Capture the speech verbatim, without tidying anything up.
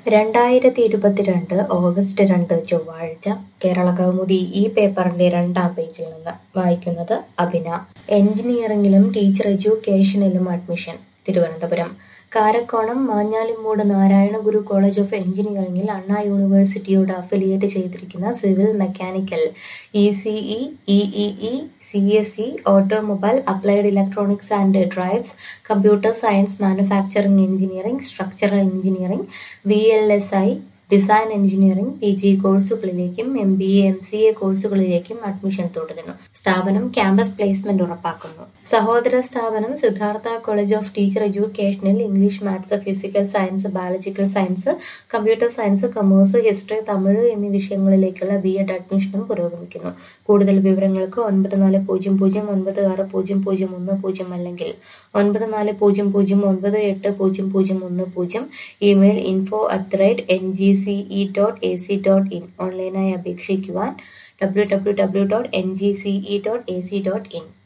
രണ്ടായിരത്തി ഇരുപത്തിരണ്ട് ഓഗസ്റ്റ് രണ്ട് ചൊവ്വാഴ്ച കേരളകൗമുദി ഈ പേപ്പറിന്റെ രണ്ടാം പേജിൽ നിന്ന് വായിക്കുന്നത് അഭിന. എഞ്ചിനീയറിംഗിലും ടീച്ചർ എഡ്യൂക്കേഷനിലും admission. Thiruvananthapuram Karakonam Manjalimoodu Narayanaguru college of എഞ്ചിനീയറിംഗിൽ അണ്ണാ യൂണിവേഴ്സിറ്റിയോട് അഫിലിയേറ്റ് ചെയ്തിരിക്കുന്ന civil mechanical, E C E, E E E, C S E, automobile, applied electronics and drives, computer science, manufacturing engineering, structural engineering, V L S I, design engineering P G കോഴ്സുകളിലേക്കും M B A, M C A കോഴ്സുകളിലേക്കും admission തുടരുന്നു. സ്ഥാപനം campus placement ഉറപ്പാക്കുന്നു. സഹോദര സ്ഥാപനം Siddhartha college of teacher എഡ്യൂക്കേഷനിൽ English, maths, physical science, biological science, computer science, commerce, history, Tamil എന്നീ വിഷയങ്ങളിലേക്കുള്ള B Ed അഡ്മിഷനും പുരോഗമിക്കുന്നു. കൂടുതൽ വിവരങ്ങൾക്ക് ഒൻപത് നാല് പൂജ്യം പൂജ്യം ഒൻപത് ആറ് പൂജ്യം പൂജ്യം ഒന്ന് പൂജ്യം അല്ലെങ്കിൽ ഒൻപത് നാല് പൂജ്യം പൂജ്യം ഒൻപത് എട്ട് പൂജ്യം പൂജ്യം ഒന്ന് പൂജ്യം, email info at the rate N G C E dot A C dot in. ഓൺലൈനായി അപേക്ഷിക്കുവാൻ W W W dot N G C E dot A C dot in.